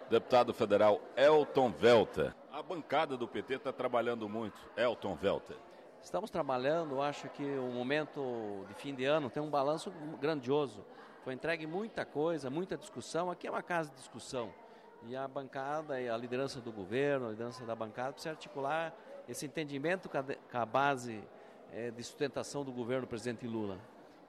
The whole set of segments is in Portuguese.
Deputado federal Elton Welter. A bancada do PT está trabalhando muito. Elton Welter. Estamos trabalhando, acho que o momento de fim de ano tem um balanço grandioso. Foi entregue muita coisa, muita discussão. Aqui é uma casa de discussão. E a bancada e a liderança do governo, a liderança da bancada, precisa articular esse entendimento com a base de sustentação do governo do presidente Lula.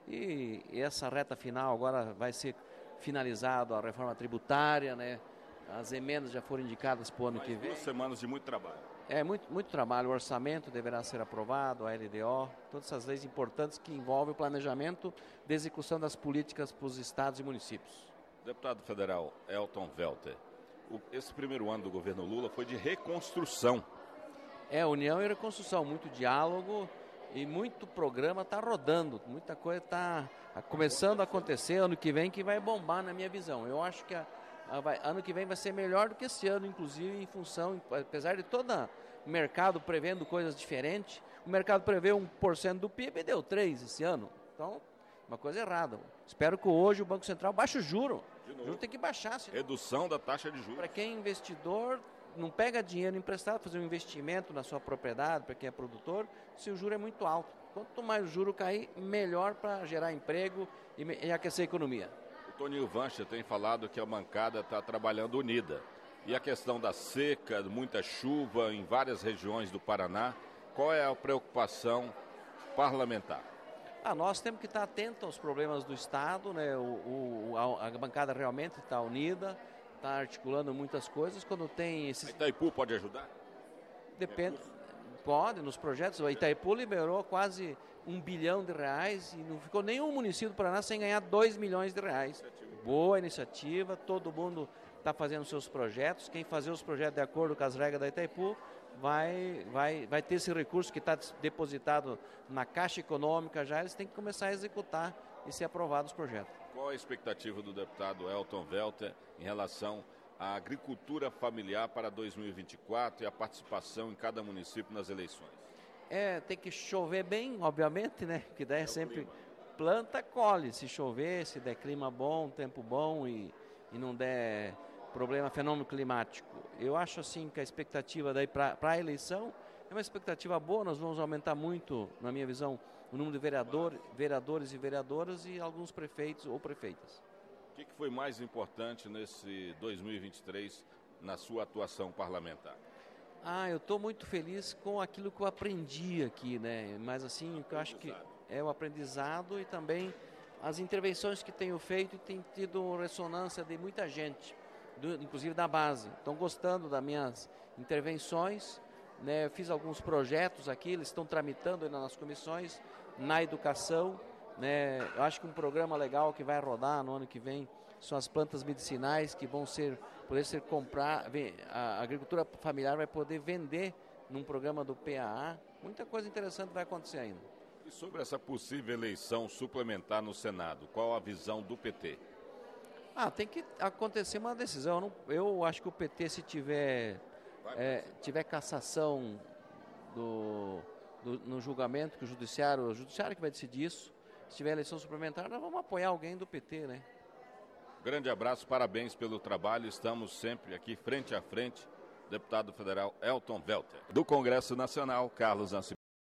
E essa reta final agora vai ser finalizada a reforma tributária, né? As emendas já foram indicadas para o ano que vem. 2 semanas de muito trabalho. Muito trabalho. O orçamento deverá ser aprovado, a LDO, todas essas leis importantes que envolvem o planejamento de execução das políticas para os estados e municípios. Deputado federal Elton Welter, esse primeiro ano do governo Lula foi de reconstrução. União e reconstrução, muito diálogo e muito programa está rodando, muita coisa está começando a acontecer. Ano que vem que vai bombar na minha visão. Eu acho que ano que vem vai ser melhor do que esse ano, inclusive em função, apesar de todo o mercado prevendo coisas diferentes, o mercado prevê 1% do PIB e deu 3% esse ano. Então, uma coisa errada. Espero que hoje o Banco Central baixe o juro. O juro tem que baixar. Senão, redução da taxa de juros. Para quem é investidor, não pega dinheiro emprestado, fazer um investimento na sua propriedade, para quem é produtor, se o juro é muito alto. Quanto mais o juro cair, melhor para gerar emprego e aquecer a economia. O Toninho Vancha tem falado que a bancada está trabalhando unida. E a questão da seca, muita chuva em várias regiões do Paraná, qual é a preocupação parlamentar? Nós temos que estar atentos aos problemas do Estado, né? A bancada realmente está unida, está articulando muitas coisas. Quando tem esses... A Itaipu pode ajudar? Depende. Pode, nos projetos. A Itaipu liberou quase R$1 bilhão e não ficou nenhum município do Paraná sem ganhar R$2 milhões. Boa iniciativa, todo mundo está fazendo seus projetos. Quem fazer os projetos de acordo com as regras da Itaipu vai ter esse recurso que está depositado na Caixa Econômica já. Eles têm que começar a executar e ser aprovados os projetos. Qual a expectativa do deputado Elton Welter em relação à agricultura familiar para 2024 e a participação em cada município nas eleições? Tem que chover bem, obviamente, né? Que daí sempre planta, colhe. Se chover, se der clima bom, tempo bom e não der problema, fenômeno climático. Eu acho assim que a expectativa daí para a eleição é uma expectativa boa. Nós vamos aumentar muito, na minha visão, o número de vereadores e vereadoras e alguns prefeitos ou prefeitas. O que foi mais importante nesse 2023 na sua atuação parlamentar? Eu estou muito feliz com aquilo que eu aprendi aqui, né? Mas assim, o que eu acho que é o aprendizado e também as intervenções que tenho feito e tem tido ressonância de muita gente, inclusive da base. Estão gostando das minhas intervenções, né? Eu fiz alguns projetos aqui, eles estão tramitando ainda nas comissões, na educação, né? Eu acho que um programa legal que vai rodar no ano que vem são as plantas medicinais que vão poder ser comprar, a agricultura familiar vai poder vender num programa do PAA. Muita coisa interessante vai acontecer ainda. E sobre essa possível eleição suplementar no Senado, qual a visão do PT? Tem que acontecer uma decisão. Eu acho que o PT, se tiver cassação no julgamento, que o judiciário que vai decidir isso, se tiver eleição suplementar, nós vamos apoiar alguém do PT, né? Grande abraço, parabéns pelo trabalho. Estamos sempre aqui frente a frente. Deputado federal Elton Welter. Do Congresso Nacional, Carlos Nascimento.